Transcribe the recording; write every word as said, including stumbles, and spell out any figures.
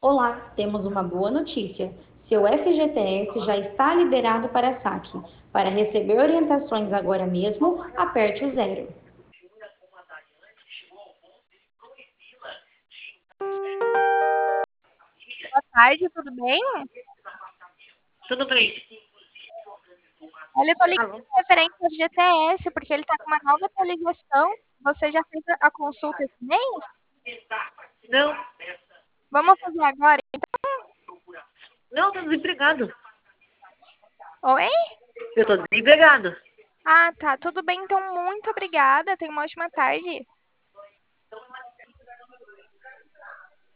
Olá, temos uma boa notícia. Seu F G T S já está liberado para saque. Para receber orientações agora mesmo, aperte o zero. Boa tarde, tudo bem? Tudo bem. Olha, eu tô ligando Alô? referente ao F G T S, porque ele tá com uma nova atualização. Você já fez a a consulta esse mês? Não, Vamos fazer agora? não, tô desempregado. Oi? Eu tô desempregado. Ah, tá. Tudo bem, então muito obrigada. Tenha uma ótima tarde.